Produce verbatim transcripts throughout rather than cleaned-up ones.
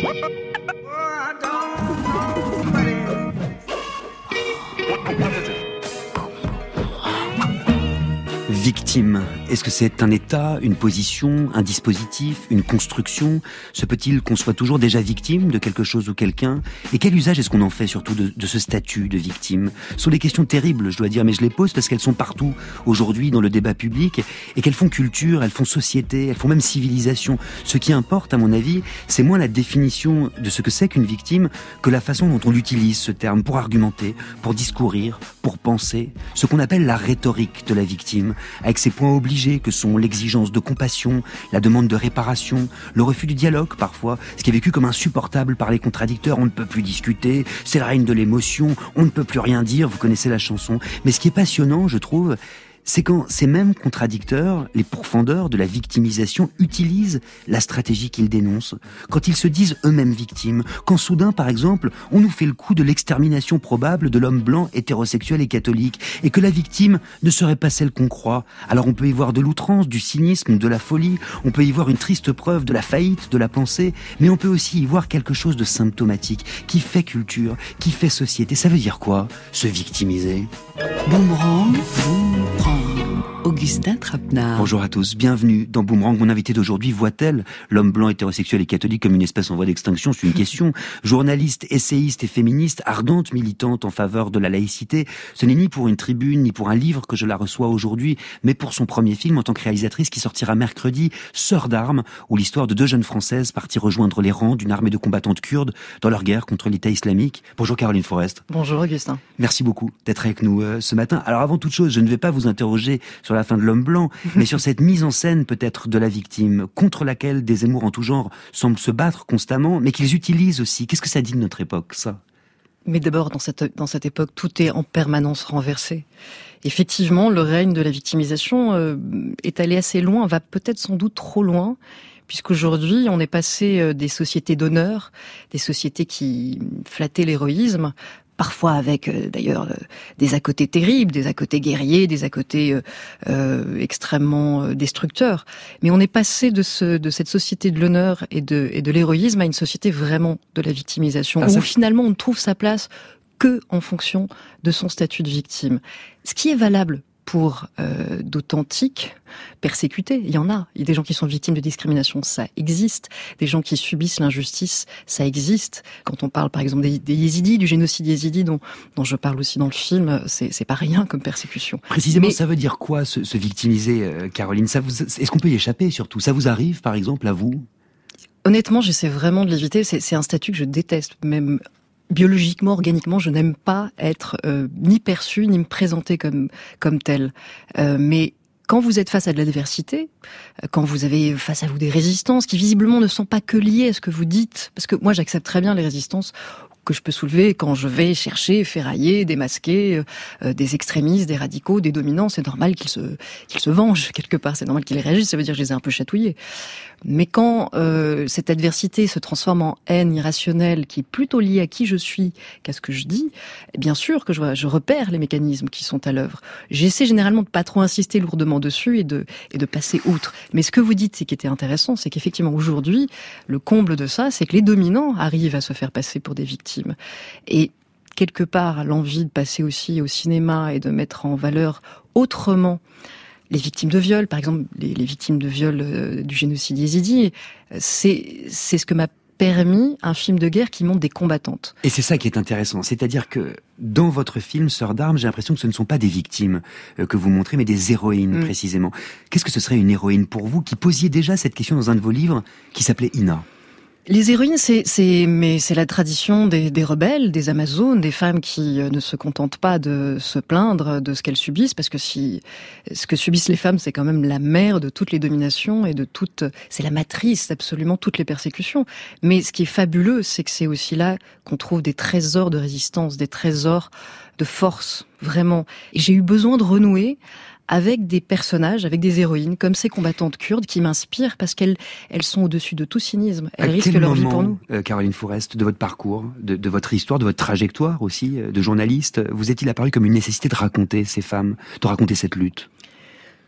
Victime, est-ce que c'est un état, une position, un dispositif, une construction ? Se peut-il qu'on soit toujours déjà victime de quelque chose ou quelqu'un ? Et quel usage est-ce qu'on en fait surtout de, de ce statut de victime ? Ce sont des questions terribles, je dois dire, mais je les pose parce qu'elles sont partout aujourd'hui dans le débat public et qu'elles font culture, elles font société, elles font même civilisation. Ce qui importe, à mon avis, c'est moins la définition de ce que c'est qu'une victime que la façon dont on utilise ce terme pour argumenter, pour discourir, pour penser, ce qu'on appelle la rhétorique de la victime, avec ses points obligés que sont l'exigence de compassion, la demande de réparation, le refus du dialogue parfois, ce qui est vécu comme insupportable par les contradicteurs. On ne peut plus discuter, c'est le règne de l'émotion, on ne peut plus rien dire, vous connaissez la chanson. Mais ce qui est passionnant, je trouve, c'est quand ces mêmes contradicteurs, les pourfendeurs de la victimisation, utilisent la stratégie qu'ils dénoncent, quand ils se disent eux-mêmes victimes, quand soudain, par exemple, on nous fait le coup de l'extermination probable de l'homme blanc, hétérosexuel et catholique, et que la victime ne serait pas celle qu'on croit. Alors on peut y voir de l'outrance, du cynisme, de la folie, on peut y voir une triste preuve de la faillite de la pensée, mais on peut aussi y voir quelque chose de symptomatique, qui fait culture, qui fait société. Ça veut dire quoi, se victimiser ? Boomerang, Boomerang. Augustin Trapenard. Bonjour à tous, bienvenue dans Boomerang. Mon invité d'aujourd'hui voit-elle l'homme blanc hétérosexuel et catholique comme une espèce en voie d'extinction ? C'est une question. Journaliste, essayiste et féministe, ardente militante en faveur de la laïcité, ce n'est ni pour une tribune ni pour un livre que je la reçois aujourd'hui, mais pour son premier film en tant que réalisatrice qui sortira mercredi, Sœurs d'armes, où l'histoire de deux jeunes Françaises parties rejoindre les rangs d'une armée de combattantes kurdes dans leur guerre contre l'État islamique. Bonjour Caroline Forest. Bonjour Augustin. Merci beaucoup d'être avec nous euh, ce matin. Alors avant toute chose, je ne vais pas vous interroger sur la fin de l'homme blanc, mais sur cette mise en scène peut-être de la victime, contre laquelle des Zemmour en tout genre semblent se battre constamment, mais qu'ils utilisent aussi. Qu'est-ce que ça dit de notre époque, ça ? Mais d'abord, dans cette, dans cette époque, tout est en permanence renversé. Effectivement, le règne de la victimisation euh, est allé assez loin, va peut-être sans doute trop loin, puisqu'aujourd'hui, on est passé des sociétés d'honneur, des sociétés qui flattaient l'héroïsme, parfois avec euh, d'ailleurs euh, des à-côtés terribles, des à-côtés guerriers, des à-côtés euh, euh, extrêmement euh, destructeurs. Mais on est passé de, ce, de cette société de l'honneur et de, et de l'héroïsme à une société vraiment de la victimisation, ah, où ça... finalement on ne trouve sa place que en fonction de son statut de victime. Ce qui est valable pour euh, d'authentiques persécutés, il y en a. Il y a des gens qui sont victimes de discrimination, ça existe. Des gens qui subissent l'injustice, ça existe. Quand on parle par exemple des, des yézidis, du génocide yézidi dont, dont je parle aussi dans le film, c'est, c'est pas rien comme persécution. Précisément, Mais... ça veut dire quoi, se, se victimiser, euh, Caroline ? Ça vous, est-ce qu'on peut y échapper surtout ? Ça vous arrive par exemple à vous ? Honnêtement, j'essaie vraiment de l'éviter. C'est, c'est un statut que je déteste, même... Biologiquement, organiquement, je n'aime pas être euh, ni perçue, ni me présenter comme comme telle. Euh, mais quand vous êtes face à de l'adversité, quand vous avez face à vous des résistances qui visiblement ne sont pas que liées à ce que vous dites, parce que moi j'accepte très bien les résistances que je peux soulever quand je vais chercher, ferrailler, démasquer euh, des extrémistes, des radicaux, des dominants. C'est normal qu'ils se qu'ils se vengent quelque part. C'est normal qu'ils réagissent. Ça veut dire que je les ai un peu chatouillés. Mais quand euh, cette adversité se transforme en haine irrationnelle, qui est plutôt liée à qui je suis qu'à ce que je dis, bien sûr que je, je repère les mécanismes qui sont à l'œuvre. J'essaie généralement de pas trop insister lourdement dessus et de et de passer outre. Mais ce que vous dites, c'est qui était intéressant, c'est qu'effectivement aujourd'hui, le comble de ça, c'est que les dominants arrivent à se faire passer pour des victimes. Et quelque part, l'envie de passer aussi au cinéma et de mettre en valeur autrement les victimes de viol, par exemple, les, les victimes de viol euh, du génocide yézidi, c'est, c'est ce que m'a permis un film de guerre qui montre des combattantes. Et c'est ça qui est intéressant, c'est-à-dire que dans votre film Sœurs d'armes, j'ai l'impression que ce ne sont pas des victimes euh, que vous montrez, mais des héroïnes, mmh. précisément. Qu'est-ce que ce serait une héroïne pour vous, qui posiez déjà cette question dans un de vos livres, qui s'appelait Ina ? Les héroïnes, c'est, c'est, mais c'est la tradition des, des rebelles, des Amazones, des femmes qui ne se contentent pas de se plaindre de ce qu'elles subissent, parce que si, ce que subissent les femmes, c'est quand même la mère de toutes les dominations et de toutes, c'est la matrice d'absolument toutes les persécutions. Mais ce qui est fabuleux, c'est que c'est aussi là qu'on trouve des trésors de résistance, des trésors de force, vraiment. Et j'ai eu besoin de renouer avec des personnages, avec des héroïnes, comme ces combattantes kurdes qui m'inspirent parce qu'elles elles sont au-dessus de tout cynisme. Elles à risquent quel leur moment, vie pour nous. Euh, Caroline Forest, de votre parcours, de, de votre histoire, de votre trajectoire aussi, de journaliste, vous est-il apparu comme une nécessité de raconter ces femmes, de raconter cette lutte ?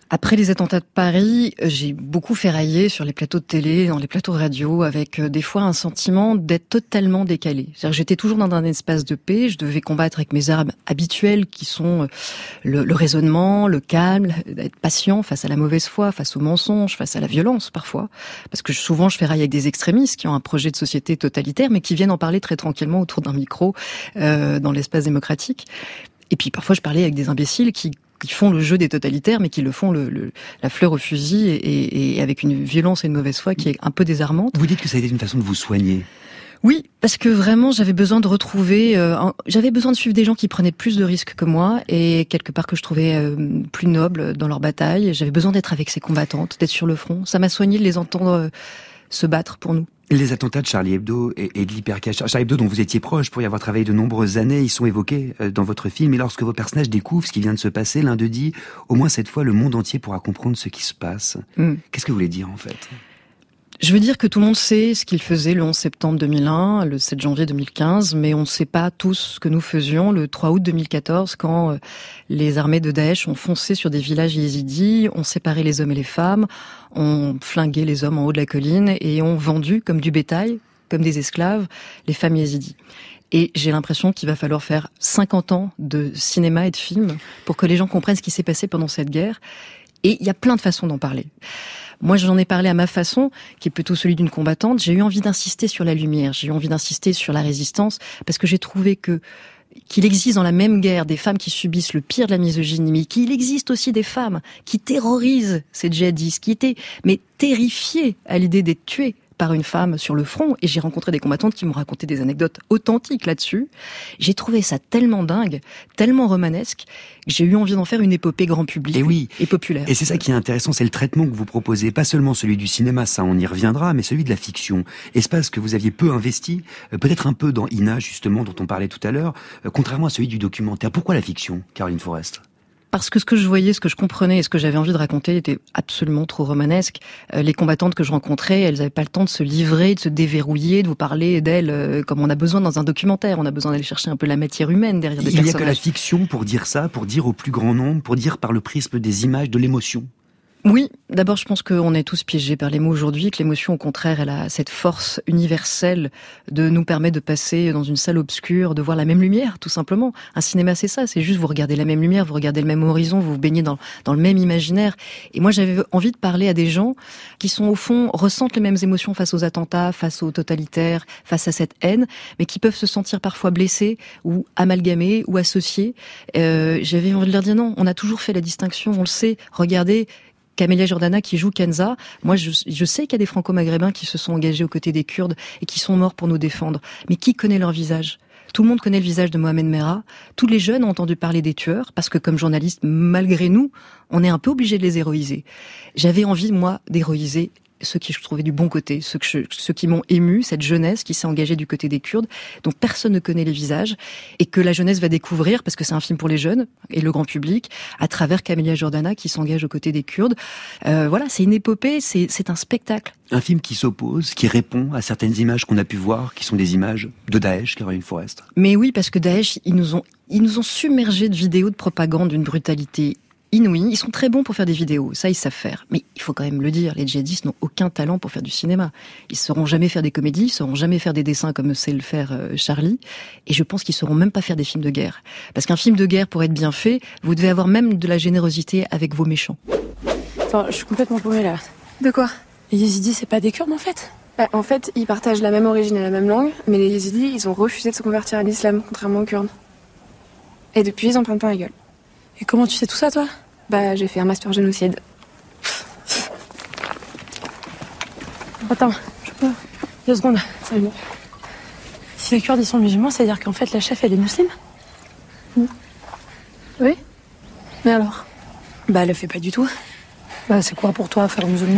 Après les attentats de Paris, j'ai beaucoup ferraillé sur les plateaux de télé, dans les plateaux de radio, avec des fois un sentiment d'être totalement décalé. C'est-à-dire que j'étais toujours dans un espace de paix, je devais combattre avec mes armes habituelles qui sont le, le raisonnement, le calme, être patient face à la mauvaise foi, face au mensonge, face à la violence parfois. Parce que souvent je ferraille avec des extrémistes qui ont un projet de société totalitaire, mais qui viennent en parler très tranquillement autour d'un micro euh, dans l'espace démocratique. Et puis parfois je parlais avec des imbéciles qui qui font le jeu des totalitaires, mais qui le font le, le, la fleur au fusil et, et, et avec une violence et une mauvaise foi qui est un peu désarmante. Vous dites que ça a été une façon de vous soigner. Oui, parce que vraiment j'avais besoin de retrouver, euh, un, j'avais besoin de suivre des gens qui prenaient plus de risques que moi et quelque part que je trouvais euh, plus nobles dans leur bataille. J'avais besoin d'être avec ces combattantes, d'être sur le front. Ça m'a soigné de les entendre euh, se battre pour nous. Les attentats de Charlie Hebdo et de l'hypercache. Charlie Hebdo, dont vous étiez proche pour y avoir travaillé de nombreuses années, ils sont évoqués dans votre film. Et lorsque vos personnages découvrent ce qui vient de se passer, l'un d'eux dit « Au moins cette fois, le monde entier pourra comprendre ce qui se passe. Mm. » Qu'est-ce que vous voulez dire en fait ? Je veux dire que tout le monde sait ce qu'il faisait le onze septembre deux mille un, le sept janvier deux mille quinze, mais on ne sait pas tous ce que nous faisions le trois août deux mille quatorze quand les armées de Daesh ont foncé sur des villages yézidis, ont séparé les hommes et les femmes, ont flingué les hommes en haut de la colline et ont vendu comme du bétail, comme des esclaves, les femmes yézidis. Et j'ai l'impression qu'il va falloir faire cinquante ans de cinéma et de films pour que les gens comprennent ce qui s'est passé pendant cette guerre. Et il y a plein de façons d'en parler. Moi, j'en ai parlé à ma façon, qui est plutôt celui d'une combattante. J'ai eu envie d'insister sur la lumière, j'ai eu envie d'insister sur la résistance, parce que j'ai trouvé que qu'il existe dans la même guerre des femmes qui subissent le pire de la misogynie, mais qu'il existe aussi des femmes qui terrorisent ces djihadistes, qui étaient mais terrifiées à l'idée d'être tuées par une femme sur le front, et j'ai rencontré des combattantes qui m'ont raconté des anecdotes authentiques là-dessus. J'ai trouvé ça tellement dingue, tellement romanesque, que j'ai eu envie d'en faire une épopée grand public et, oui. et populaire. Et c'est ça qui est intéressant, c'est le traitement que vous proposez, pas seulement celui du cinéma, ça on y reviendra, mais celui de la fiction. Espace que vous aviez peu investi, peut-être un peu dans Ina, justement, dont on parlait tout à l'heure, contrairement à celui du documentaire. Pourquoi la fiction, Caroline Forest ? Parce que ce que je voyais, ce que je comprenais et ce que j'avais envie de raconter était absolument trop romanesque. Euh, les combattantes que je rencontrais, elles n'avaient pas le temps de se livrer, de se déverrouiller, de vous parler d'elles euh, comme on a besoin dans un documentaire. On a besoin d'aller chercher un peu la matière humaine derrière des Il personnages. Il n'y a que la fiction pour dire ça, pour dire au plus grand nombre, pour dire par le prisme des images, de l'émotion. Oui, d'abord je pense qu'on est tous piégés par les mots aujourd'hui, que l'émotion au contraire elle a cette force universelle de nous permettre de passer dans une salle obscure, de voir la même lumière tout simplement. Un cinéma c'est ça, c'est juste vous regardez la même lumière, vous regardez le même horizon, vous vous baignez dans, dans le même imaginaire. Et moi j'avais envie de parler à des gens qui sont au fond, ressentent les mêmes émotions face aux attentats, face aux totalitaires, face à cette haine, mais qui peuvent se sentir parfois blessés ou amalgamés ou associés. Euh, j'avais envie de leur dire non, on a toujours fait la distinction, on le sait, regardez Camélia Jordana qui joue Kenza, moi je, je sais qu'il y a des franco-maghrébins qui se sont engagés aux côtés des Kurdes et qui sont morts pour nous défendre. Mais qui connaît leur visage ? Tout le monde connaît le visage de Mohamed Merah. Tous les jeunes ont entendu parler des tueurs parce que comme journaliste, malgré nous, on est un peu obligé de les héroïser. J'avais envie, moi, d'héroïser ceux qui je trouvais du bon côté, ceux, que je, ceux qui m'ont ému, cette jeunesse qui s'est engagée du côté des Kurdes, dont personne ne connaît les visages, et que la jeunesse va découvrir, parce que c'est un film pour les jeunes et le grand public, à travers Camélia Jordana qui s'engage aux côtés des Kurdes. Euh, voilà, c'est une épopée, c'est, c'est un spectacle. Un film qui s'oppose, qui répond à certaines images qu'on a pu voir, qui sont des images de Daesh, Caroline Forest. Mais oui, parce que Daesh, ils nous ont, ils nous ont submergés de vidéos de propagande d'une brutalité inouïs. Ils sont très bons pour faire des vidéos, ça ils savent faire. Mais il faut quand même le dire, les djihadistes n'ont aucun talent pour faire du cinéma. Ils sauront jamais faire des comédies, ils sauront jamais faire des dessins comme sait le faire euh, Charlie. Et je pense qu'ils sauront même pas faire des films de guerre. Parce qu'un film de guerre, pour être bien fait, vous devez avoir même de la générosité avec vos méchants. Attends, je suis complètement paumée là. De quoi ? Les Yézidis, c'est pas des Kurdes en fait ? Bah, en fait, ils partagent la même origine et la même langue, mais les Yézidis, ils ont refusé de se convertir à l'islam, contrairement aux Kurdes. Et depuis, ils en prennent plein la gueule. Et comment tu sais tout ça, toi ? Bah, j'ai fait un master génocide. Attends, je peux... Deux secondes. Salut. Si les Kurdes, ils sont musulmans, ça veut dire qu'en fait, la chef, elle est musulmane ? Oui. Mais alors ? Bah, elle le fait pas du tout. Bah, c'est quoi pour toi, faire musulman ?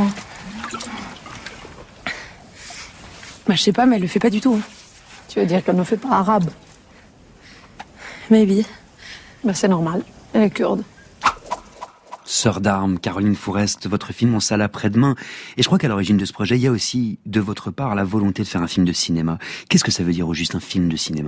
Bah, je sais pas, mais elle le fait pas du tout. Hein. Tu veux dire qu'elle ne fait pas arabe ? Maybe. Bah, c'est normal. Elle est kurde. Sœur d'armes, Caroline Forest, votre film en salle après-demain. Et je crois qu'à l'origine de ce projet, il y a aussi, de votre part, la volonté de faire un film de cinéma. Qu'est-ce que ça veut dire au juste un film de cinéma ?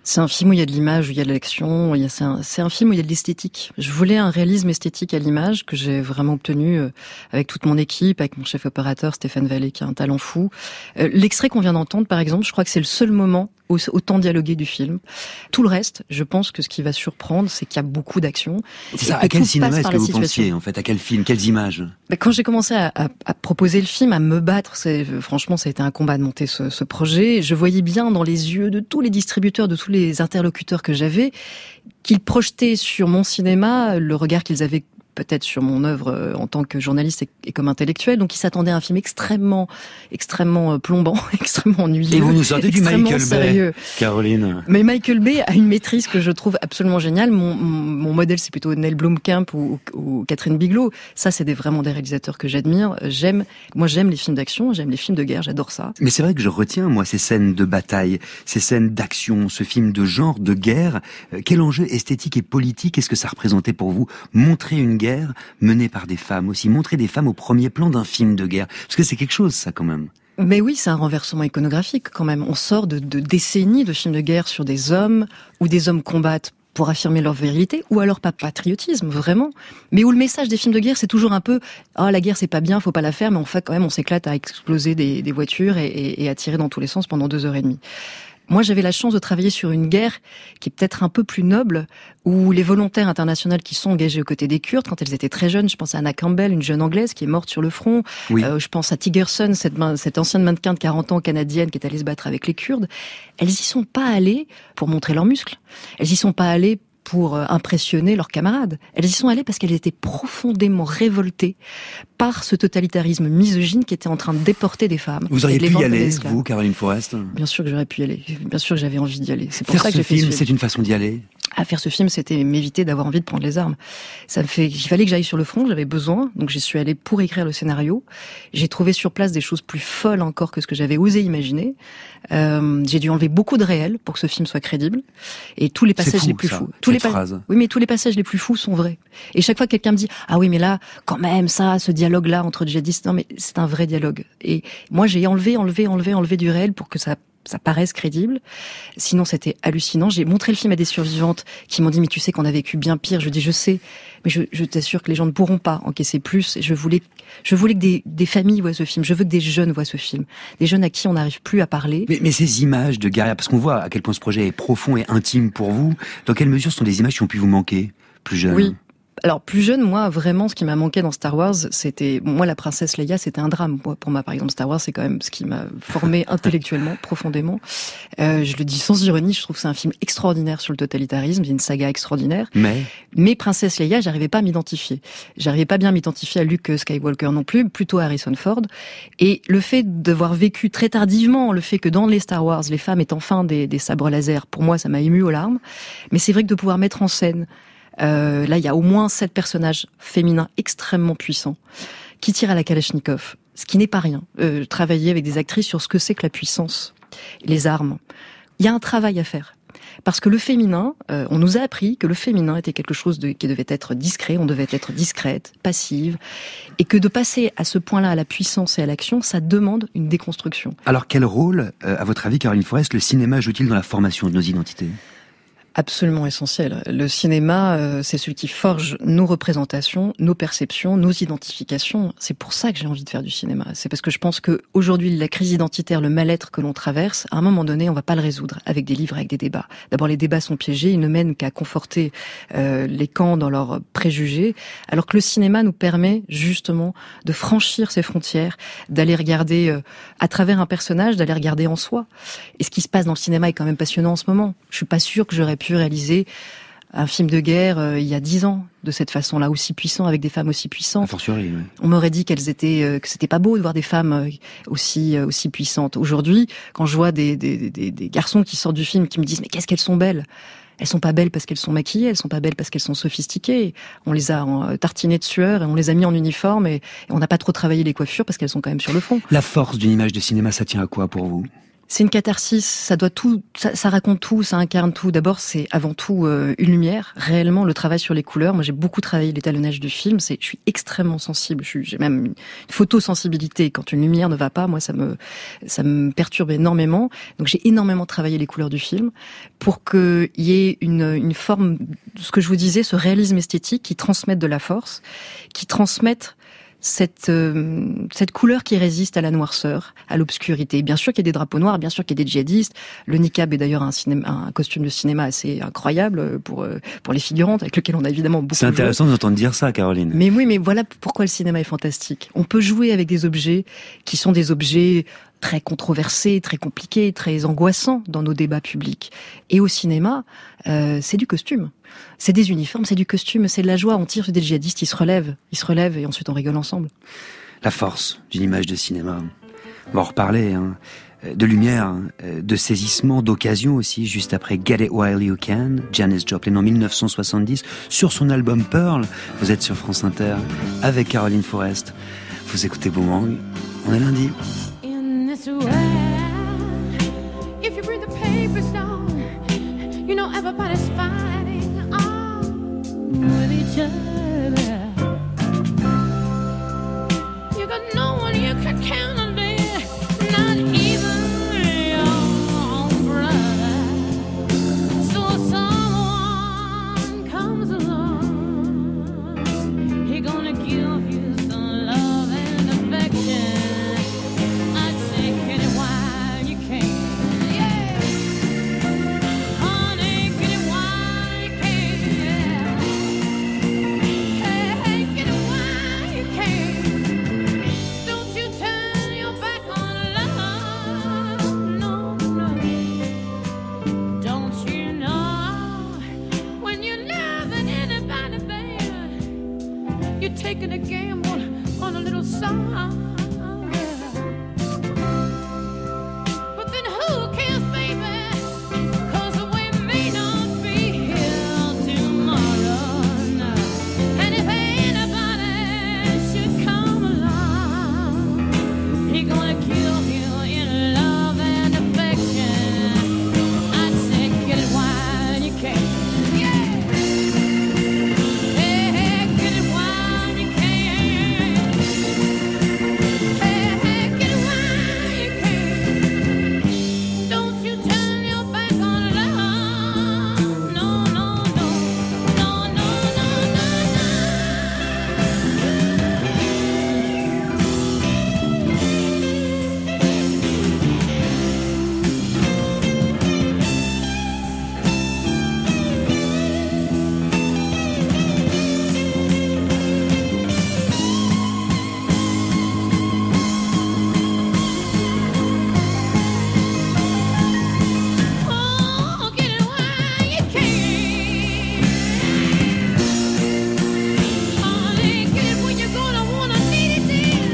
C'est un film où il y a de l'image, où il y a de l'action, il y a, c'est, un, c'est un film où il y a de l'esthétique. Je voulais un réalisme esthétique à l'image que j'ai vraiment obtenu euh, avec toute mon équipe, avec mon chef opérateur Stéphane Vallée qui a un talent fou. Euh, l'extrait qu'on vient d'entendre, par exemple, je crois que c'est le seul moment au, autant dialogué du film. Tout le reste, je pense que ce qui va surprendre, c'est qu'il y a beaucoup d'action. C'est ça, à quel cinéma est-ce que vous pensiez, en fait? À quel film? Quelles images? Ben, quand j'ai commencé à, à, à proposer le film, à me battre, c'est, franchement, ça a été un combat de monter ce, ce projet. Je voyais bien dans les yeux de tous les distributeurs, de tous les interlocuteurs que j'avais, qu'ils projetaient sur mon cinéma le regard qu'ils avaient peut-être sur mon œuvre en tant que journaliste et, et comme intellectuel. Donc, ils s'attendaient à un film extrêmement, extrêmement plombant, extrêmement ennuyeux. Et vous nous sortez du Michael sérieux. Bay, Caroline. Mais Michael Bay a une maîtrise que je trouve absolument géniale. Mon, mon, mon modèle, c'est plutôt Neil Blomkamp ou, ou, ou Catherine Bigelow. Ça, c'est des, vraiment des réalisateurs que j'admire. J'aime, moi, j'aime les films d'action, j'aime les films de guerre, j'adore ça. Mais c'est vrai que je retiens, moi, ces scènes de bataille, ces scènes d'action, ce film de genre, de guerre. Quel enjeu esthétique et politique est-ce que ça représentait pour vous? Montrer une guerre menée par des femmes aussi, montrer des femmes au premier plan d'un film de guerre. Parce que c'est quelque chose, ça, quand même. Mais oui, c'est un renversement iconographique, quand même. On sort de, de décennies de films de guerre sur des hommes, où des hommes combattent pour affirmer leur virilité, ou alors pas patriotisme, vraiment. Mais où le message des films de guerre, c'est toujours un peu « Ah, oh, la guerre, c'est pas bien, faut pas la faire », mais en fait, quand même, on s'éclate à exploser des, des voitures et, et, et à tirer dans tous les sens pendant deux heures et demie. Moi, j'avais la chance de travailler sur une guerre qui est peut-être un peu plus noble, où les volontaires internationales qui sont engagées aux côtés des Kurdes, quand elles étaient très jeunes, je pense à Anna Campbell, une jeune Anglaise qui est morte sur le front, oui. euh, je pense à Tigerson, cette, cette ancienne mannequin de quarante ans canadienne qui est allée se battre avec les Kurdes, elles y sont pas allées pour montrer leurs muscles, elles y sont pas allées pour impressionner leurs camarades. Elles y sont allées parce qu'elles étaient profondément révoltées par ce totalitarisme misogyne qui était en train de déporter des femmes. Vous auriez pu y aller, vous, Caroline Forest? Bien sûr que j'aurais pu y aller. Bien sûr que j'avais envie d'y aller. C'est pour Faire ça que ce j'ai film, fait c'est une façon d'y aller. À faire ce film, c'était m'éviter d'avoir envie de prendre les armes. Ça me fait, il fallait que j'aille sur le front, j'avais besoin, donc j'y suis allée pour écrire le scénario. J'ai trouvé sur place des choses plus folles encore que ce que j'avais osé imaginer. Euh, j'ai dû enlever beaucoup de réel pour que ce film soit crédible. Et tous les passages fou, les plus ça, fous. Tous les pa- oui, mais tous les passages les plus fous sont vrais. Et chaque fois que quelqu'un me dit, ah oui, mais là, quand même, ça, ce dialogue-là entre djihadistes, non, mais c'est un vrai dialogue. Et moi, j'ai enlevé, enlevé, enlevé, enlevé du réel pour que ça ça paraisse crédible. Sinon, c'était hallucinant. J'ai montré le film à des survivantes qui m'ont dit, mais tu sais qu'on a vécu bien pire. Je dis, je sais, mais je, je t'assure que les gens ne pourront pas encaisser plus. Je voulais, je voulais que des, des familles voient ce film. Je veux que des jeunes voient ce film. Des jeunes à qui on n'arrive plus à parler. Mais, mais ces images de guerrière, parce qu'on voit à quel point ce projet est profond et intime pour vous, dans quelle mesure sont des images qui ont pu vous manquer, plus jeunes? Oui. Alors, plus jeune, moi, vraiment, ce qui m'a manqué dans Star Wars, c'était... Moi, la princesse Leia, c'était un drame. Moi, pour moi, par exemple, Star Wars, c'est quand même ce qui m'a formé intellectuellement, profondément. Euh, je le dis sans ironie, je trouve que c'est un film extraordinaire sur le totalitarisme, c'est une saga extraordinaire. Mais, Mais princesse Leia, j'arrivais pas à m'identifier. J'arrivais pas bien à m'identifier à Luke Skywalker non plus, plutôt à Harrison Ford. Et le fait d'avoir vécu très tardivement, le fait que dans les Star Wars, les femmes aient enfin des, des sabres laser, pour moi, ça m'a ému aux larmes. Mais c'est vrai que de pouvoir mettre en scène Euh, là, il y a au moins sept personnages féminins extrêmement puissants qui tirent à la Kalachnikov, ce qui n'est pas rien. Euh, travailler avec des actrices sur ce que c'est que la puissance, les armes. Il y a un travail à faire. Parce que le féminin, euh, on nous a appris que le féminin était quelque chose de, qui devait être discret, on devait être discrète, passive, et que de passer à ce point-là à la puissance et à l'action, ça demande une déconstruction. Alors, quel rôle, euh, à votre avis, Caroline Forest, le cinéma joue-t-il dans la formation de nos identités ? Absolument essentiel. Le cinéma, euh, c'est celui qui forge nos représentations, nos perceptions, nos identifications. C'est pour ça que j'ai envie de faire du cinéma. C'est parce que je pense que aujourd'hui, la crise identitaire, le mal-être que l'on traverse, à un moment donné, on va pas le résoudre avec des livres, avec des débats. D'abord, les débats sont piégés, ils ne mènent qu'à conforter euh, les camps dans leurs préjugés, alors que le cinéma nous permet justement de franchir ces frontières, d'aller regarder euh, à travers un personnage, d'aller regarder en soi. Et ce qui se passe dans le cinéma est quand même passionnant en ce moment. Je suis pas sûre que j'aurais pu pu réaliser un film de guerre euh, il y a dix ans de cette façon-là, aussi puissant, avec des femmes aussi puissantes. A fortiori, oui. On m'aurait dit qu'elles étaient, euh, que c'était pas beau de voir des femmes euh, aussi euh, aussi puissantes. Aujourd'hui, quand je vois des, des, des, des garçons qui sortent du film qui me disent mais qu'est-ce qu'elles sont belles. Elles sont pas belles parce qu'elles sont maquillées, elles sont pas belles parce qu'elles sont sophistiquées. On les a euh, tartinées de sueur et on les a mis en uniforme et, et on n'a pas trop travaillé les coiffures parce qu'elles sont quand même sur le fond. La force d'une image de cinéma, ça tient à quoi pour vous ? C'est une catharsis, ça doit tout, ça, ça raconte tout, ça incarne tout. D'abord, c'est avant tout euh, une lumière. Réellement, le travail sur les couleurs. Moi, j'ai beaucoup travaillé l'étalonnage du film. C'est, je suis extrêmement sensible. Je suis, j'ai même une photosensibilité. Quand une lumière ne va pas, moi, ça me, ça me perturbe énormément. Donc, j'ai énormément travaillé les couleurs du film pour qu'il y ait une, une forme, ce que je vous disais, ce réalisme esthétique qui transmette de la force, qui transmette cette euh, cette couleur qui résiste à la noirceur, à l'obscurité. Bien sûr qu'il y a des drapeaux noirs, bien sûr qu'il y a des djihadistes. Le niqab est d'ailleurs un cinéma, un costume de cinéma assez incroyable pour pour les figurantes, avec lequel on a évidemment beaucoup. C'est intéressant d'entendre dire ça, Caroline. Mais oui, mais voilà pourquoi le cinéma est fantastique. On peut jouer avec des objets qui sont des objets très controversés, très compliqués, très angoissants dans nos débats publics. Et au cinéma, euh, c'est du costume. C'est des uniformes, c'est du costume, c'est de la joie. On tire sur des djihadistes, ils se relèvent, ils se relèvent et ensuite on rigole ensemble. La force d'une image de cinéma. On va en reparler, hein. De lumière, de saisissement, d'occasion aussi, juste après Get It While You Can, Janis Joplin en mille neuf cent soixante-dix, sur son album Pearl. Vous êtes sur France Inter avec Caroline Forest. Vous écoutez Boomerang, on est lundi. In this world, if you read the papers down, you know everybody's fighting on with each other. You got no one you can count on there, not even your own brother. So someone comes along, he gonna give you some love and affection. I'd say get it while you can. Yeah. Honey, get it while you can. Hey, get it while you can. Don't you turn your back on love. No, no. Don't you know when you're loving anybody, baby, you're taking a gamble on a little song. But then who cares, baby? 'Cause we may not be here tomorrow. No. And if anybody should come along, he gonna kill you in love and affection. I'd say get it while you can. Yeah. Hey, hey, get it while you can. Hey, hey, get it while you can. Don't you turn your back on love. No, no, no. No, no, no, no, no. Oh, get it while you can. Honey, get it when you're gonna wanna need it then.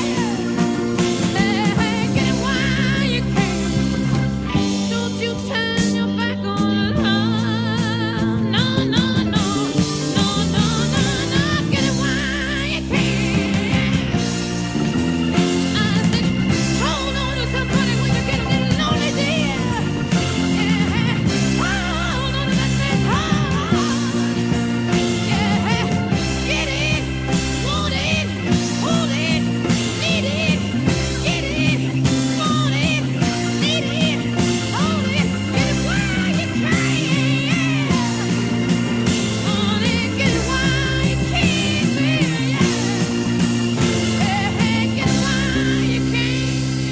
Hey, hey, get it while you can. Don't you turn your back on love. No, no, no. No, no, no, no. Get it while you can. I said, hold on to somebody when you get a little lonely, dear. Yeah, hold on to that man's heart. Yeah, get it, want it, hold it, need it, get it, want it, need it, hold it, get it while you can. Want it, get it while you can, baby. Yeah, get it while you can.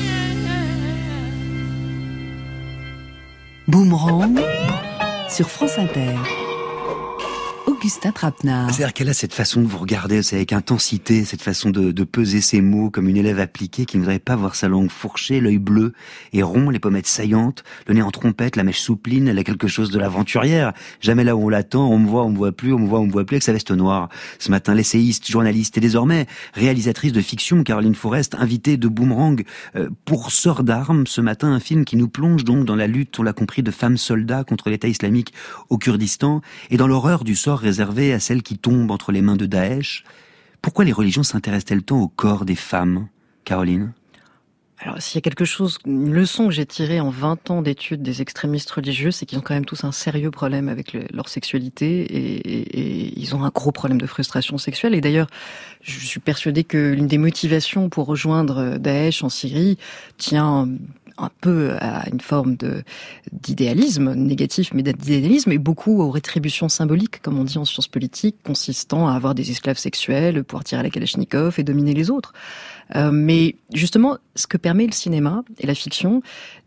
Boomerang sur France Inter. Augustin Trapenard. C'est-à-dire qu'elle a cette façon de vous regarder, c'est avec intensité, cette façon de, de peser ses mots comme une élève appliquée qui ne voudrait pas voir sa langue fourchée, l'œil bleu et rond, les pommettes saillantes, le nez en trompette, la mèche soupline. Elle a quelque chose de l'aventurière. Jamais là où on l'attend, on me voit, on me voit plus, on me voit, on me voit plus, avec sa veste noire. Ce matin, l'essayiste, journaliste et désormais réalisatrice de fiction, Caroline Forest, invitée de Boomerang euh, pour Sœurs d'armes. Ce matin, un film qui nous plonge donc dans la lutte, on l'a compris, de femmes soldats contre l'État islamique au Kurdistan et dans l'horreur du sort réservé à celles qui tombent entre les mains de Daesh. Pourquoi les religions s'intéressent-elles tant au corps des femmes, Caroline ? Alors, s'il y a quelque chose, une leçon que j'ai tirée en vingt ans d'études des extrémistes religieux, c'est qu'ils ont quand même tous un sérieux problème avec le, leur sexualité et, et, et ils ont un gros problème de frustration sexuelle. Et d'ailleurs, je suis persuadée que l'une des motivations pour rejoindre Daesh en Syrie tient un peu à une forme de, d'idéalisme, négatif, mais d'idéalisme, et beaucoup aux rétributions symboliques, comme on dit en sciences politiques, consistant à avoir des esclaves sexuels, pouvoir tirer à la Kalachnikov et dominer les autres. Euh, mais justement, ce que permet le cinéma et la fiction,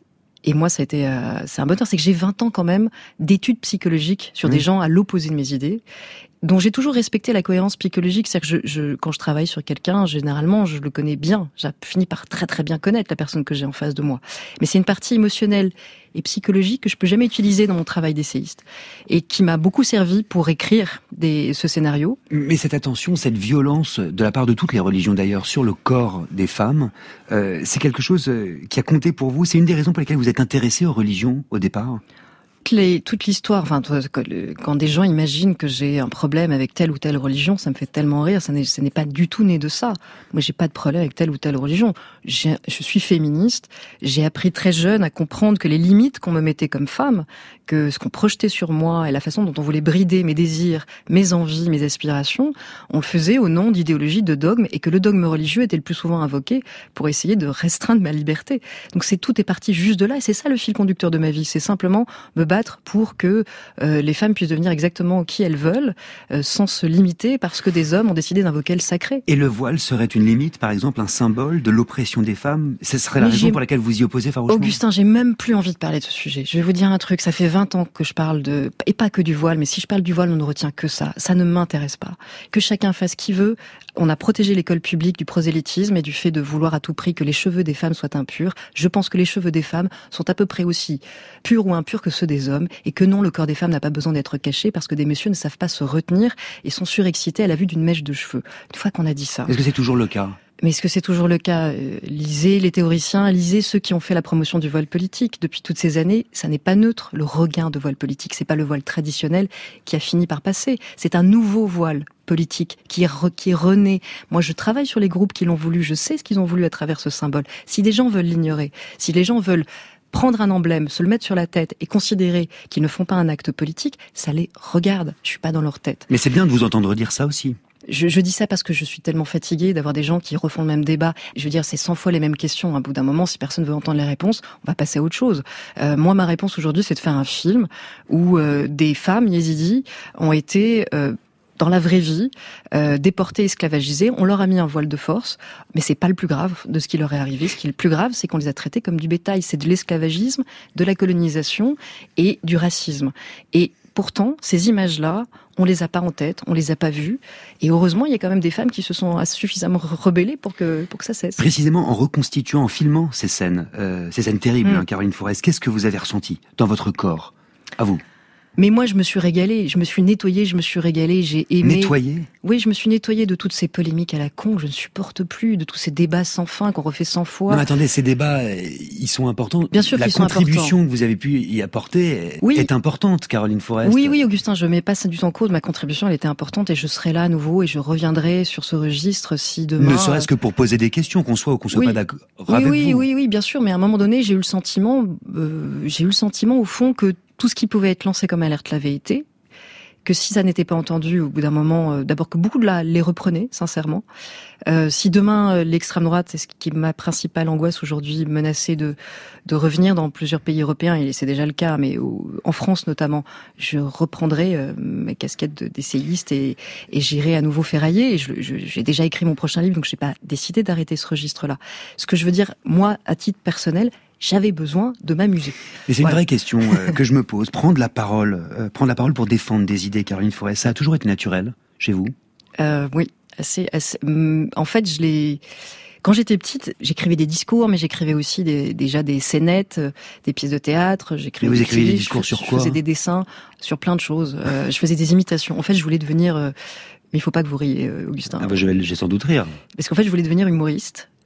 et moi ça a été, euh, c'est un bonheur, c'est que j'ai vingt ans quand même d'études psychologiques sur mmh. des gens à l'opposé de mes idées, dont j'ai toujours respecté la cohérence psychologique. C'est-à-dire que je, je, quand je travaille sur quelqu'un, généralement, je le connais bien. J'ai fini par très très bien connaître la personne que j'ai en face de moi. Mais c'est une partie émotionnelle et psychologique que je peux jamais utiliser dans mon travail d'essayiste. Et qui m'a beaucoup servi pour écrire des, ce scénario. Mais cette attention, cette violence, de la part de toutes les religions d'ailleurs, sur le corps des femmes, euh, c'est quelque chose qui a compté pour vous. C'est une des raisons pour lesquelles vous êtes intéressé aux religions au départ ? Les, toute l'histoire, enfin, quand des gens imaginent que j'ai un problème avec telle ou telle religion, ça me fait tellement rire. Ça n'est, ce n'est pas du tout né de ça. Moi, j'ai pas de problème avec telle ou telle religion. J'ai, je suis féministe. J'ai appris très jeune à comprendre que les limites qu'on me mettait comme femme, que ce qu'on projetait sur moi et la façon dont on voulait brider mes désirs, mes envies, mes aspirations, on le faisait au nom d'idéologie, de dogme, et que le dogme religieux était le plus souvent invoqué pour essayer de restreindre ma liberté. Donc c'est tout est parti juste de là, et c'est ça le fil conducteur de ma vie. C'est simplement me battre pour que euh, les femmes puissent devenir exactement qui elles veulent, euh, sans se limiter parce que des hommes ont décidé d'invoquer le sacré. Et le voile serait une limite, par exemple, un symbole de l'oppression des femmes ? Ce serait la Mais raison j'ai... pour laquelle vous y opposez farouchement ? Augustin, j'ai même plus envie de parler de ce sujet. Je vais vous dire un truc, ça fait vingt ans que je parle de... Et pas que du voile, mais si je parle du voile, on ne retient que ça. Ça ne m'intéresse pas. Que chacun fasse ce qu'il veut. On a protégé l'école publique du prosélytisme et du fait de vouloir à tout prix que les cheveux des femmes soient impurs. Je pense que les cheveux des femmes sont à peu près aussi purs ou impurs que ceux des hommes, et que non, le corps des femmes n'a pas besoin d'être caché parce que des messieurs ne savent pas se retenir et sont surexcités à la vue d'une mèche de cheveux. Une fois qu'on a dit ça... Est-ce que c'est toujours le cas ? Mais est-ce que c'est toujours le cas ? Lisez les théoriciens, lisez ceux qui ont fait la promotion du voile politique. Depuis toutes ces années, ça n'est pas neutre, le regain de voile politique. C'est pas le voile traditionnel qui a fini par passer. C'est un nouveau voile politique qui est, re, qui est rené. Moi, je travaille sur les groupes qui l'ont voulu. Je sais ce qu'ils ont voulu à travers ce symbole. Si des gens veulent l'ignorer, si les gens veulent prendre un emblème, se le mettre sur la tête et considérer qu'ils ne font pas un acte politique, ça les regarde. Je suis pas dans leur tête. Mais c'est bien de vous entendre dire ça aussi. Je, je dis ça parce que je suis tellement fatiguée d'avoir des gens qui refont le même débat. Je veux dire, c'est cent fois les mêmes questions. À bout d'un moment, si personne veut entendre les réponses, on va passer à autre chose. Euh, moi, ma réponse aujourd'hui, c'est de faire un film où euh, des femmes yézidis ont été... Euh, dans la vraie vie, euh, déportés, esclavagisés, on leur a mis un voile de force, mais c'est pas le plus grave de ce qui leur est arrivé. Ce qui est le plus grave, c'est qu'on les a traités comme du bétail. C'est de l'esclavagisme, de la colonisation et du racisme. Et pourtant, ces images-là, on les a pas en tête, on les a pas vues. Et heureusement, il y a quand même des femmes qui se sont suffisamment rebellées pour que, pour que ça cesse. Précisément, en reconstituant, en filmant ces scènes, euh, ces scènes terribles, mmh. hein, Caroline Forest, qu'est-ce que vous avez ressenti dans votre corps ? À vous. Mais moi, je me suis régalée, je me suis nettoyée, je me suis régalée, j'ai aimé... Nettoyée ? Oui, je me suis nettoyée de toutes ces polémiques à la con que je ne supporte plus, de tous ces débats sans fin qu'on refait cent fois. Non, mais attendez, ces débats, ils sont importants. Bien sûr qu'ils sont importants. La contribution que vous avez pu y apporter oui. est importante, Caroline Forest. Oui, oui, Augustin, je mets pas ça du tout en cause. Ma contribution, elle était importante et je serai là à nouveau et je reviendrai sur ce registre si demain... Ne serait-ce que pour poser des questions, qu'on soit ou qu'on soit oui. pas d'accord oui, avec oui, vous. Oui, oui, bien sûr, mais à un moment donné, j'ai eu le sentiment, euh, j'ai eu le sentiment au fond que tout ce qui pouvait être lancé comme alerte l'avait été, que si ça n'était pas entendu, au bout d'un moment, euh, d'abord que beaucoup de la, les reprenaient, sincèrement. Euh, si demain, euh, l'extrême droite, c'est ce qui est ma principale angoisse aujourd'hui, menacée de, de revenir dans plusieurs pays européens, et c'est déjà le cas, mais au, en France notamment, je reprendrai euh, ma casquette d'essayiste et, et j'irai à nouveau ferrailler. Et je, je, j'ai déjà écrit mon prochain livre, donc je n'ai pas décidé d'arrêter ce registre-là. Ce que je veux dire, moi, à titre personnel, j'avais besoin de m'amuser. Mais c'est voilà. une vraie question euh, que je me pose. Prendre la parole, euh, prendre la parole pour défendre des idées, Caroline Forest, ça a toujours été naturel chez vous ? euh, Oui, assez, assez. En fait, je l'ai. Quand j'étais petite, j'écrivais des discours, mais j'écrivais aussi des, déjà des scénettes, des pièces de théâtre. J'écrivais mais vous écrivez des, des discours je, sur quoi ? Je faisais des dessins sur plein de choses. Euh, je faisais des imitations. En fait, je voulais devenir. Euh, mais il faut pas que vous riez, Augustin. Ah bah je vais, j'ai sans doute rire. Parce qu'en fait, je voulais devenir humoriste.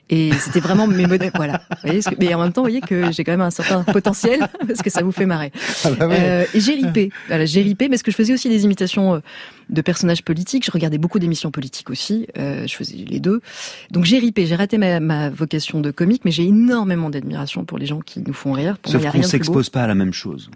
Et c'était vraiment mes modèles, voilà. Vous voyez, ce que- mais en même temps, vous voyez que j'ai quand même un certain potentiel, parce que ça vous fait marrer. Ah bah ouais. Euh, et j'ai ripé. Voilà, j'ai ripé, parce que je faisais aussi des imitations euh, de personnages politiques. Je regardais beaucoup d'émissions politiques aussi. Euh, je faisais les deux. Donc j'ai ripé. J'ai raté ma, ma vocation de comique, mais j'ai énormément d'admiration pour les gens qui nous font rire. Pour Sauf moi, il y a qu'on rien de plus beau. s'expose pas à la même chose.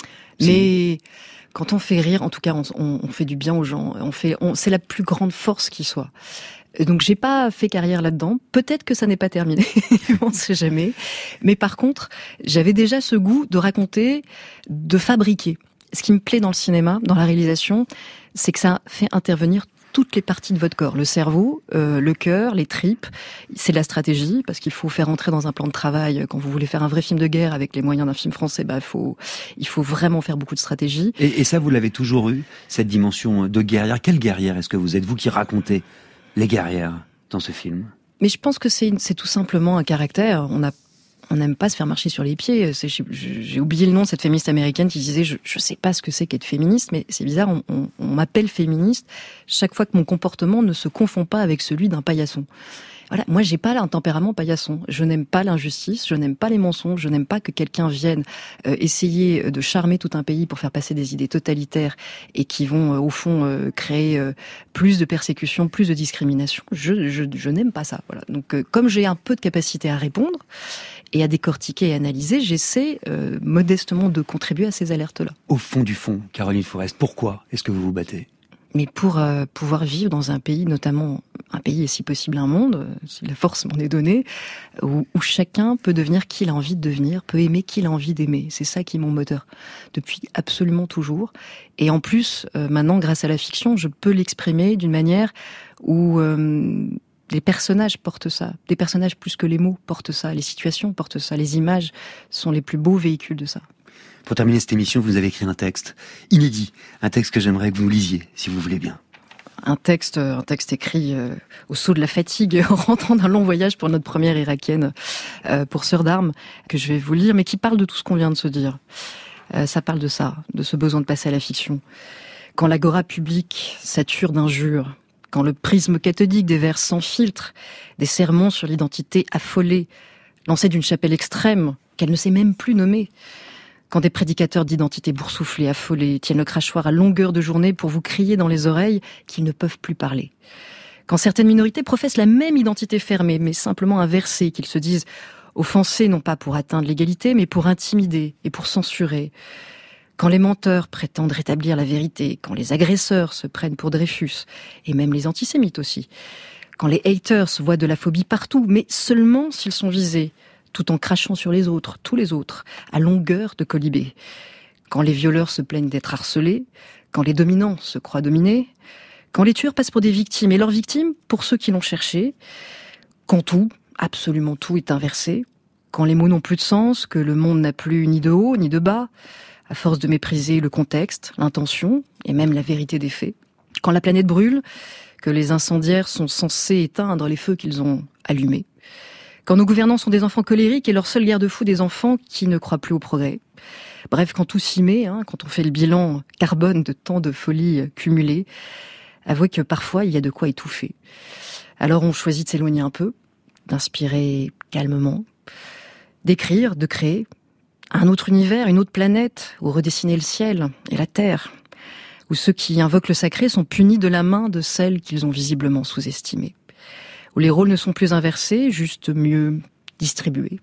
Mais quand on fait rire, en tout cas, on, on, on fait du bien aux gens. On fait, on, c'est la plus grande force qui soit. Donc j'ai pas fait carrière là-dedans. Peut-être que ça n'est pas terminé, on ne sait jamais. Mais par contre, j'avais déjà ce goût de raconter, de fabriquer. Ce qui me plaît dans le cinéma, dans la réalisation, c'est que ça fait intervenir toutes les parties de votre corps. Le cerveau, euh, le cœur, les tripes. C'est de la stratégie, parce qu'il faut faire entrer dans un plan de travail. Quand vous voulez faire un vrai film de guerre avec les moyens d'un film français, bah, faut, il faut vraiment faire beaucoup de stratégie. Et, et ça, vous l'avez toujours eu, cette dimension de guerrière. Quelle guerrière est-ce que vous êtes, vous qui racontez les guerrières dans ce film? Mais je pense que c'est, une- c'est tout simplement un caractère. On a, on n'aime pas se faire marcher sur les pieds. C'est, j'ai, j'ai oublié le nom de cette féministe américaine qui disait, je, je sais pas ce que c'est qu'être féministe, mais c'est bizarre, on, on, on m'appelle féministe chaque fois que mon comportement ne se confond pas avec celui d'un paillasson. Voilà, moi j'ai pas là un tempérament paillasson. Je n'aime pas l'injustice, je n'aime pas les mensonges, je n'aime pas que quelqu'un vienne euh, essayer de charmer tout un pays pour faire passer des idées totalitaires et qui vont euh, au fond euh, créer euh, plus de persécutions, plus de discrimination. Je, je, je n'aime pas ça. Voilà. Donc euh, comme j'ai un peu de capacité à répondre et à décortiquer et analyser, j'essaie euh, modestement de contribuer à ces alertes-là. Au fond du fond, Caroline Forest, pourquoi est-ce que vous vous battez? Mais pour euh, pouvoir vivre dans un pays, notamment un pays et si possible un monde, euh, si la force m'en est donnée, où, où chacun peut devenir qui il a envie de devenir, peut aimer qui il a envie d'aimer. C'est ça qui est mon moteur, depuis absolument toujours. Et en plus, euh, maintenant, grâce à la fiction, je peux l'exprimer d'une manière où euh, les personnages portent ça. Des personnages plus que les mots portent ça, les situations portent ça, les images sont les plus beaux véhicules de ça. Pour terminer cette émission, vous avez écrit un texte inédit, un texte que j'aimerais que vous lisiez, si vous voulez bien. Un texte, un texte écrit euh, au saut de la fatigue, en rentrant d'un long voyage pour notre première irakienne, euh, pour Sœurs d'Armes, que je vais vous lire, mais qui parle de tout ce qu'on vient de se dire. Euh, ça parle de ça, de ce besoin de passer à la fiction. Quand l'agora publique sature d'injures, quand le prisme cathodique des vers sans filtre, des sermons sur l'identité affolée, lancés d'une chapelle extrême, qu'elle ne sait même plus nommer, quand des prédicateurs d'identité boursouflés, affolés, tiennent le crachoir à longueur de journée pour vous crier dans les oreilles qu'ils ne peuvent plus parler. Quand certaines minorités professent la même identité fermée, mais simplement inversée, qu'ils se disent offensés non pas pour atteindre l'égalité, mais pour intimider et pour censurer. Quand les menteurs prétendent rétablir la vérité, quand les agresseurs se prennent pour Dreyfus, et même les antisémites aussi. Quand les haters voient de la phobie partout, mais seulement s'ils sont visés, tout en crachant sur les autres, tous les autres, à longueur de colibé. Quand les violeurs se plaignent d'être harcelés, quand les dominants se croient dominés, quand les tueurs passent pour des victimes et leurs victimes pour ceux qui l'ont cherché, quand tout, absolument tout est inversé, quand les mots n'ont plus de sens, que le monde n'a plus ni de haut ni de bas, à force de mépriser le contexte, l'intention et même la vérité des faits, quand la planète brûle, que les incendiaires sont censés éteindre les feux qu'ils ont allumés, quand nos gouvernants sont des enfants colériques et leur seul garde-fou des enfants qui ne croient plus au progrès. Bref, quand tout s'y met, hein, quand on fait le bilan carbone de tant de folies cumulées, avouez que parfois il y a de quoi étouffer. Alors on choisit de s'éloigner un peu, d'inspirer calmement, d'écrire, de créer un autre univers, une autre planète, où redessiner le ciel et la terre, où ceux qui invoquent le sacré sont punis de la main de celles qu'ils ont visiblement sous-estimées, où les rôles ne sont plus inversés, juste mieux distribués,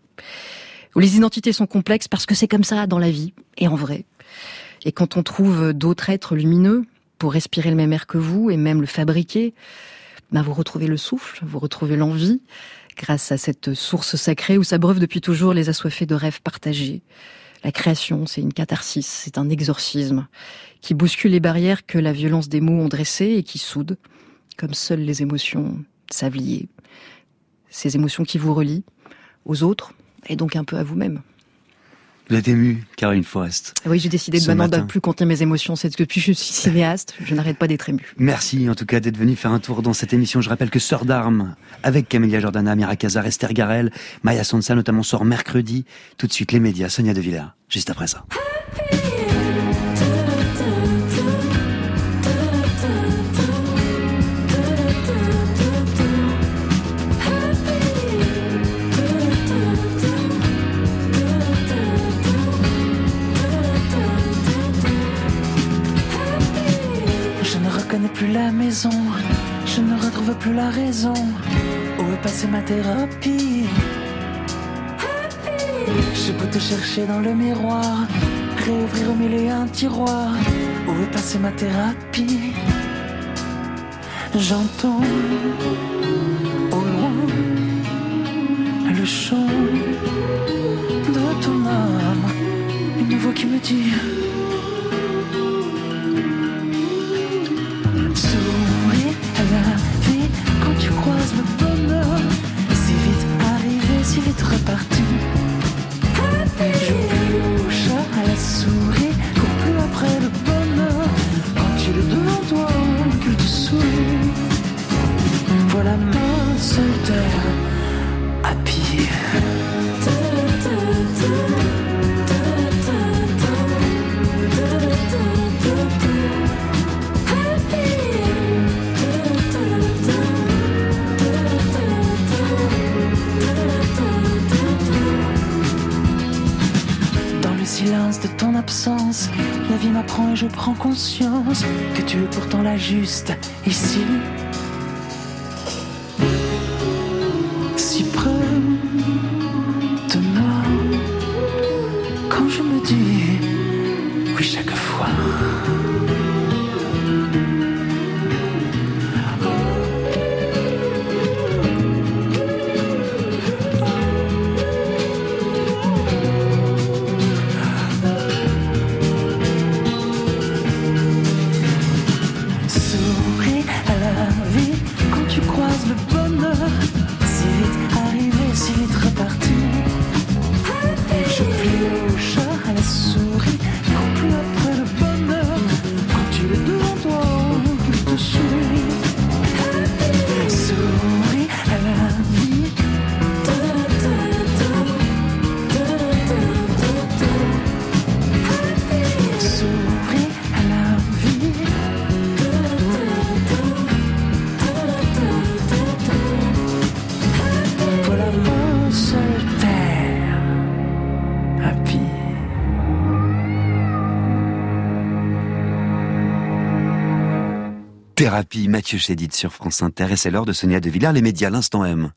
où les identités sont complexes parce que c'est comme ça dans la vie et en vrai. Et quand on trouve d'autres êtres lumineux pour respirer le même air que vous et même le fabriquer, ben vous retrouvez le souffle, vous retrouvez l'envie, grâce à cette source sacrée où s'abreuvent depuis toujours les assoiffés de rêves partagés. La création, c'est une catharsis, c'est un exorcisme qui bouscule les barrières que la violence des mots ont dressées et qui soude, comme seules les émotions savent lier. Ces émotions qui vous relient aux autres et donc un peu à vous-même. Vous êtes émue, Caroline Forest. Oui, j'ai décidé de Ce maintenant matin. de ne plus contenir mes émotions. C'est que depuis que je suis cinéaste, je n'arrête pas d'être émue. Merci en tout cas d'être venu faire un tour dans cette émission. Je rappelle que Sœurs d'Armes, avec Camélia Jordana, Mira Casar, Esther Garel, Maya Sansa notamment, sort mercredi. Tout de suite les médias, Sonia De Villers, juste après ça. plus la maison, je ne retrouve plus la raison. Où est passée ma thérapie? J'ai beau te chercher dans le miroir, réouvrir au mille et un tiroir. Où est passée ma thérapie? J'entends au loin le chant de ton âme, une voix qui me dit: souris à la vie quand tu croises le bonheur. Si vite arrivé, si vite reparti. Je plie au chat, à la souris, cours plus après le bonheur. Quand il est devant toi, qu'il te sourit. Voilà ma seule terre, happy. Dans le silence de ton absence, la vie m'apprend et je prends conscience que tu es pourtant la juste ici. Si près de moi, quand je me dis oui chaque fois. Souris à la vie quand tu croises le bonheur. Si vite arrivé, si vite reparti. Je plie au chat, à la souris, cours plus après le bonheur. Quand tu es devant toi, qu'il te sourit. Souris à la vie. Souris à la vie. Voilà mon seul terre, happy. Thérapie, Mathieu Chédid sur France Inter, et c'est l'heure de Sonia De Villers, les médias, l'instant M.